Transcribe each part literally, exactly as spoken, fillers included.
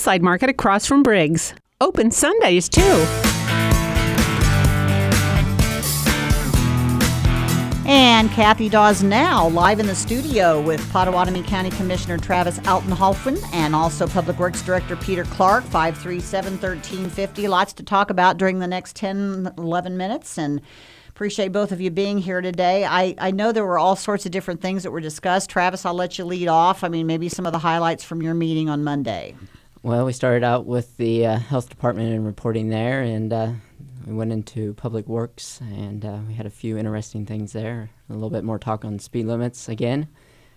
Westside Market across from Briggs. Open Sundays, too. And Kathy Dawes now live in the studio with Pottawatomie County Commissioner Travis Altenhofen and also Public Works Director Peter Clark, five three seven, one three five zero. Lots to talk about during the next ten, eleven minutes, and appreciate both of you being here today. I, I know there were all sorts of different things that were discussed. Travis, I'll let you lead off. I mean, maybe some of the highlights from your meeting on Monday. Well, we started out with the uh, health department and reporting there, and uh, we went into Public Works, and uh, we had a few interesting things there. A little bit more talk on speed limits again.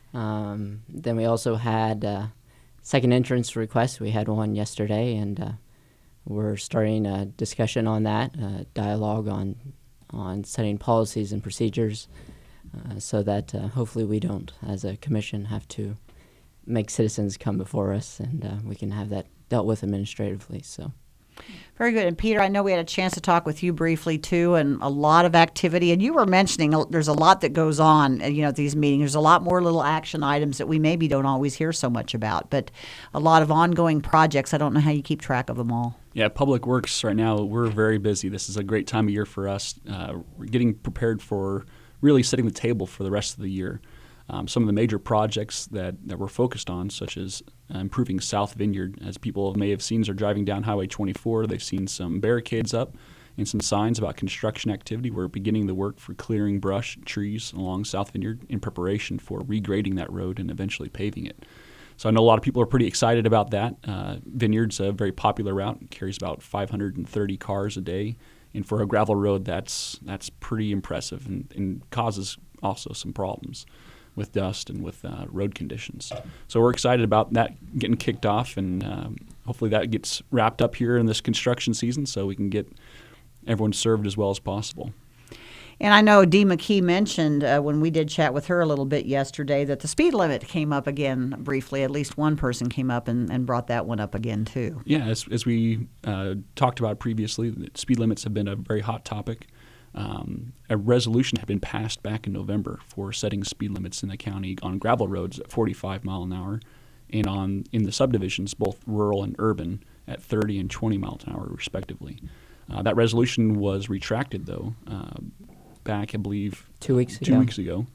Um, then we also had uh, second entrance requests. We had one yesterday, and uh, we're starting a discussion on that, uh, dialogue on on setting policies and procedures uh, so that uh, hopefully we don't, as a commission, have to make citizens come before us, and uh, we can have that dealt with administratively. So. Very good. And Peter, I know we had a chance to talk with you briefly too, and a lot of activity. And you were mentioning uh, there's a lot that goes on, uh, you know, at these meetings. There's a lot more little action items that we maybe don't always hear so much about, but a lot of ongoing projects. I don't know how you keep track of them all. Yeah, Public Works right now, we're very busy. This is a great time of year for us. Uh, we're getting prepared for really setting the table for the rest of the year. Um, some of the major projects that, that we're focused on, such as uh, improving South Vineyard. As people may have seen, as they're driving down Highway twenty-four, they've seen some barricades up and some signs about construction activity. We're beginning the work for clearing brush, trees along South Vineyard in preparation for regrading that road and eventually paving it. So I know a lot of people are pretty excited about that. Uh, Vineyard's a very popular route. It carries about five hundred thirty cars a day. And for a gravel road, that's that's pretty impressive and, and causes also some problems with dust and with uh, road conditions. So we're excited about that getting kicked off, and um, hopefully that gets wrapped up here in this construction season so we can get everyone served as well as possible. And I know Dee McKee mentioned uh, when we did chat with her a little bit yesterday that the speed limit came up again briefly. At least one person came up and, and brought that one up again too. Yeah, as, as we uh, talked about previously, speed limits have been a very hot topic. Um, a resolution had been passed back in November for setting speed limits in the county on gravel roads at forty-five mile an hour, and on in the subdivisions, both rural and urban, at thirty and twenty miles an hour respectively. Uh, that resolution was retracted though, uh, back I believe two weeks two ago. weeks ago.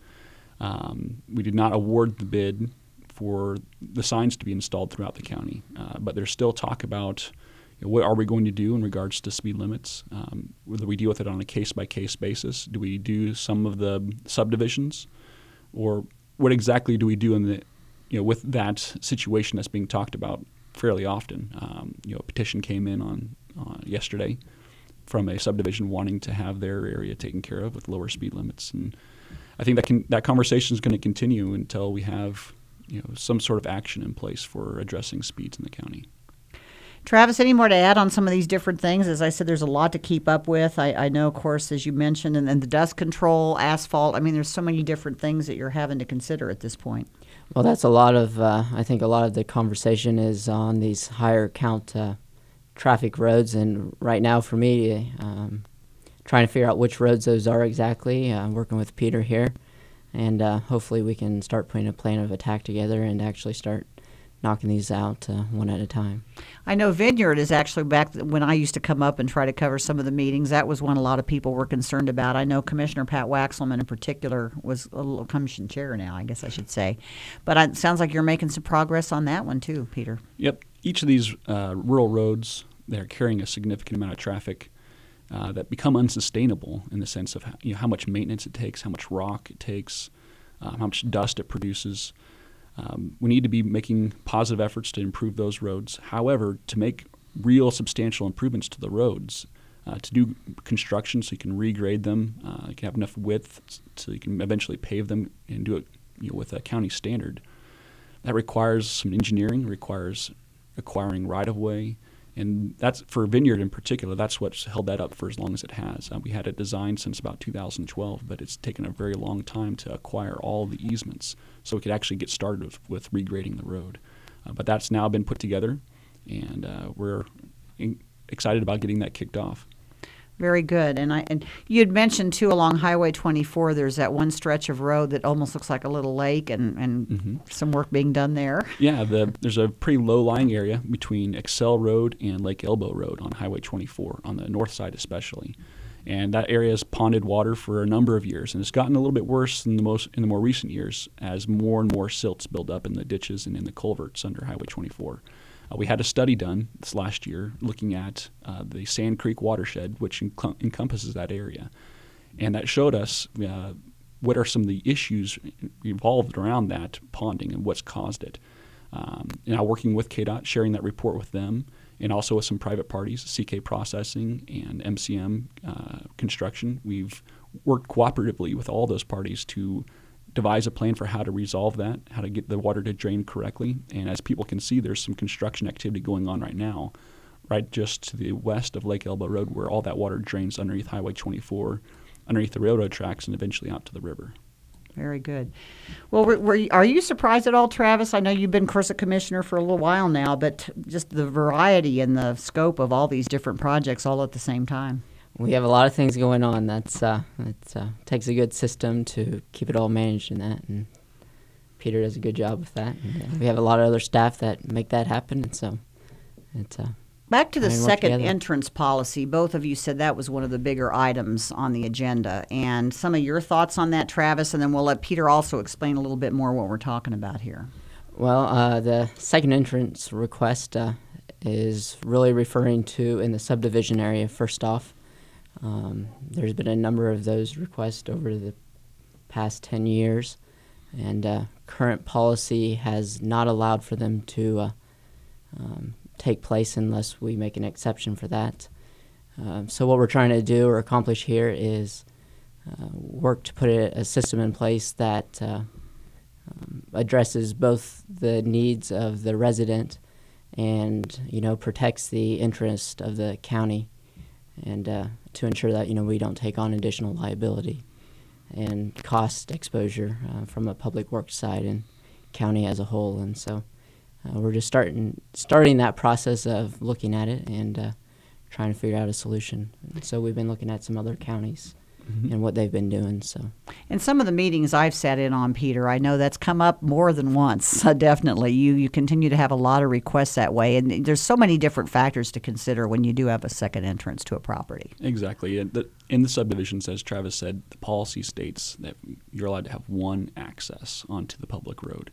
Um, we did not award the bid for the signs to be installed throughout the county, uh, but there's still talk about what are we going to do in regards to speed limits? Um, whether we deal with it on a case-by-case basis. Do we do some of the subdivisions? Or what exactly do we do in the, you know, with that situation that's being talked about fairly often? Um, you know, a petition came in on uh, yesterday from a subdivision wanting to have their area taken care of with lower speed limits. And I think that can, that conversation is going to continue until we have, you know, some sort of action in place for addressing speeds in the county. Travis, any more to add on some of these different things? As I said, there's a lot to keep up with. I, I know, of course, as you mentioned, and then the dust control, asphalt. I mean, there's so many different things that you're having to consider at this point. Well, that's a lot of, uh, I think a lot of the conversation is on these higher count uh, traffic roads. And right now for me, um, trying to figure out which roads those are exactly, uh, working with Peter here. And uh, hopefully we can start putting a plan of attack together and actually start knocking these out uh, one at a time. I know Vineyard is actually back when I used to come up and try to cover some of the meetings. That was one a lot of people were concerned about. I know Commissioner Pat Waxelman in particular was a little commission chair now, I guess I should say. But it sounds like you're making some progress on that one too, Peter. Yep. Each of these uh, rural roads, they're carrying a significant amount of traffic uh, that become unsustainable in the sense of how, you know, how much maintenance it takes, how much rock it takes, uh, how much dust it produces. Um, we need to be making positive efforts to improve those roads. However, to make real substantial improvements to the roads, uh, to do construction so you can regrade them, uh, you can have enough width so you can eventually pave them and do it, you know, with a county standard, that requires some engineering, requires acquiring right-of-way. And that's, for Vineyard in particular, that's what's held that up for as long as it has. Uh, we had it designed since about two thousand twelve, but it's taken a very long time to acquire all the easements so we could actually get started with, with regrading the road. Uh, but that's now been put together, and uh, we're in, excited about getting that kicked off. Very good. And I and you had mentioned too along Highway twenty-four, there's that one stretch of road that almost looks like a little lake, and, and mm-hmm. some work being done there. Yeah, the, there's a pretty low-lying area between Excel Road and Lake Elbow Road on Highway twenty-four, on the north side especially. And that area has ponded water for a number of years, and it's gotten a little bit worse in the most in the more recent years as more and more silts build up in the ditches and in the culverts under Highway twenty-four. Uh, we had a study done this last year looking at uh, the Sand Creek watershed, which enc- encompasses that area. And that showed us uh, what are some of the issues involved around that ponding and what's caused it. Um, now working with K DOT, sharing that report with them, and also with some private parties, C K Processing and M C M uh, Construction. We've worked cooperatively with all those parties to devise a plan for how to resolve that, how to get the water to drain correctly. And as people can see, there's some construction activity going on right now, right just to the west of Lake Elbow Road, where all that water drains underneath Highway twenty-four, underneath the railroad tracks, and eventually out to the river. Very good. Well, were, were, are you surprised at all, Travis? I know you've been Coosa Commissioner for a little while now, but just the variety and the scope of all these different projects all at the same time. We have a lot of things going on. That's uh, it uh, takes a good system to keep it all managed in that, and Peter does a good job with that. And, uh, we have a lot of other staff that make that happen, and so it's uh, back to the I mean, second entrance policy. Both of you said that was one of the bigger items on the agenda, and some of your thoughts on that, Travis, and then we'll let Peter also explain a little bit more what we're talking about here. Well, uh, the second entrance request uh, is really referring to in the subdivision area. First off. Um, there's been a number of those requests over the past ten years, and uh, current policy has not allowed for them to uh, um, take place unless we make an exception for that. Um, so what we're trying to do or accomplish here is uh, work to put a, a system in place that uh, um, addresses both the needs of the resident and, you know, protects the interest of the county, and uh, to ensure that, you know, we don't take on additional liability and cost exposure uh, from a public works side and county as a whole. And so uh, we're just starting starting that process of looking at it and uh, trying to figure out a solution. And so we've been looking at some other counties mm-hmm. and what they've been doing. So, in some of the meetings I've sat in on, Peter, I know that's come up more than once. Uh, definitely, you you continue to have a lot of requests that way, and there's so many different factors to consider when you do have a second entrance to a property. Exactly. In the, in the subdivisions, as Travis said, the policy states that you're allowed to have one access onto the public road.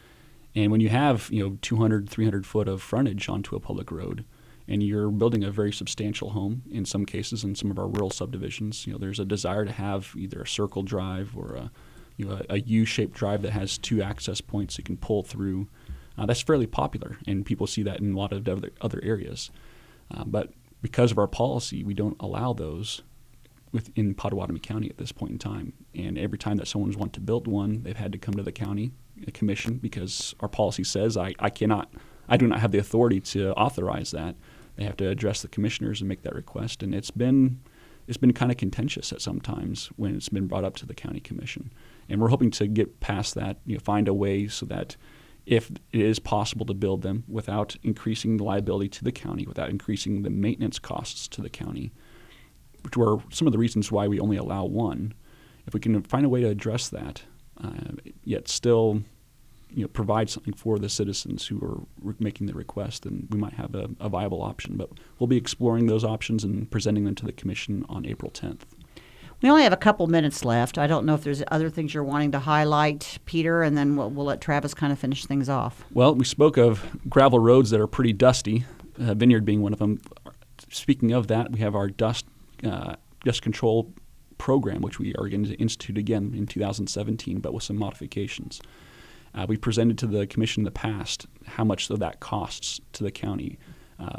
And when you have, you know, two hundred, three hundred foot of frontage onto a public road, and you're building a very substantial home, in some cases, in some of our rural subdivisions, you know, there's a desire to have either a circle drive or a, you know, a, a U-shaped drive that has two access points you can pull through. Uh, that's fairly popular, and people see that in a lot of other, other areas. Uh, but because of our policy, we don't allow those within Potawatomi County at this point in time. And every time that someone's wanted to build one, they've had to come to the county commission because our policy says I, I cannot, I do not have the authority to authorize that. They have to address the commissioners and make that request. And it's been it's been kind of contentious at some times when it's been brought up to the county commission. And we're hoping to get past that, you know, find a way so that if it is possible to build them without increasing the liability to the county, without increasing the maintenance costs to the county, which were some of the reasons why we only allow one, if we can find a way to address that, uh, yet still, you know, provide something for the citizens who are re- making the request, then we might have a, a viable option. But we'll be exploring those options and presenting them to the commission on April tenth. We only have a couple minutes left. I don't know if there's other things you're wanting to highlight, Peter, and then we'll, we'll let Travis kind of finish things off. Well, we spoke of gravel roads that are pretty dusty, uh, Vineyard being one of them. Speaking of that, we have our dust uh, dust control program, which we are going to institute again in two thousand seventeen, but with some modifications. Uh, we presented to the commission in the past how much of that costs to the county. Uh,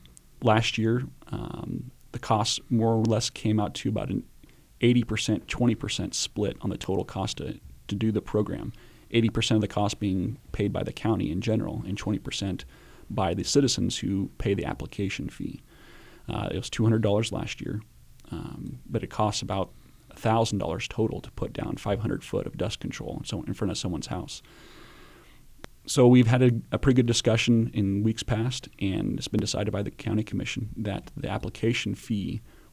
last year, um, the costs more or less came out to about an eighty percent, twenty percent split on the total cost to, to do the program. eighty percent of the cost being paid by the county in general, and twenty percent by the citizens who pay the application fee. Uh, it was two hundred dollars last year, um, but it costs about one thousand dollars total to put down five hundred foot of dust control in, so, in front of someone's house. So we've had a, a pretty good discussion in weeks past, and it's been decided by the county commission that the application fee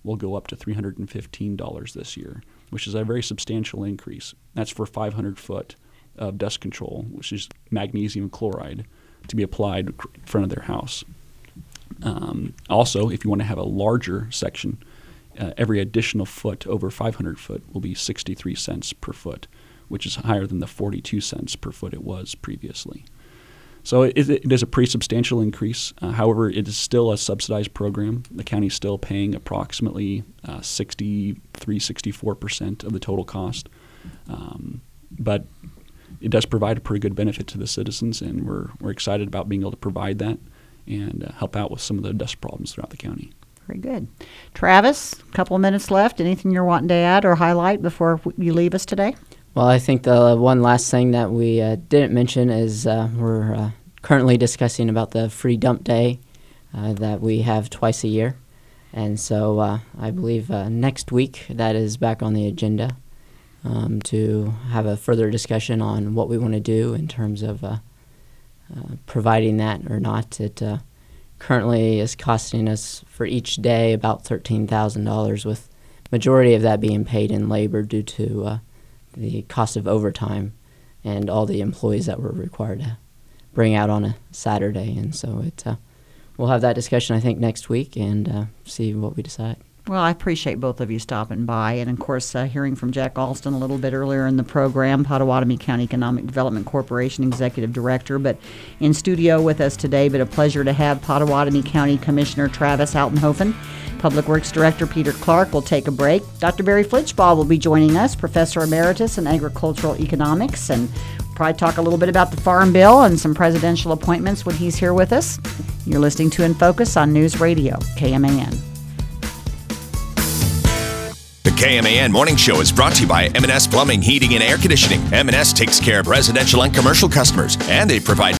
will go up to three hundred fifteen dollars this year, which is a very substantial increase. That's for five hundred foot of dust control, which is magnesium chloride, to be applied in front of their house. Um, also, if you want to have a larger section, uh, every additional foot over five hundred foot will be sixty-three cents per foot, which is higher than the forty-two cents per foot it was previously. So it, it is a pretty substantial increase. Uh, however, it is still a subsidized program. The county is still paying approximately uh, sixty-three, sixty-four percent of the total cost. Um, but it does provide a pretty good benefit to the citizens, and we're we're excited about being able to provide that and uh, help out with some of the dust problems throughout the county. Very good. Travis, a couple of minutes left. Anything you're wanting to add or highlight before you leave us today? Well, I think the one last thing that we uh, didn't mention is uh, we're uh, currently discussing about the free dump day uh, that we have twice a year. And so uh, I believe uh, next week that is back on the agenda um, to have a further discussion on what we want to do in terms of uh, uh, providing that or not. It uh, currently is costing us for each day about thirteen thousand dollars, with majority of that being paid in labor due to uh, the cost of overtime and all the employees that we're required to bring out on a Saturday. And so it uh, we'll have that discussion, I think, next week and uh, see what we decide. Well, I appreciate both of you stopping by. And, of course, uh, hearing from Jack Alston a little bit earlier in the program, Pottawatomie County Economic Development Corporation Executive Director, but in studio with us today. But a pleasure to have Pottawatomie County Commissioner Travis Altenhofen. Public Works Director Peter Clark will take a break. Doctor Barry Flitchbaugh will be joining us, Professor Emeritus in Agricultural Economics, and we'll probably talk a little bit about the Farm Bill and some presidential appointments when he's here with us. You're listening to In Focus on News Radio, K M A N. The K M A N Morning Show is brought to you by M and S Plumbing, Heating, and Air Conditioning. M and S takes care of residential and commercial customers, and they provide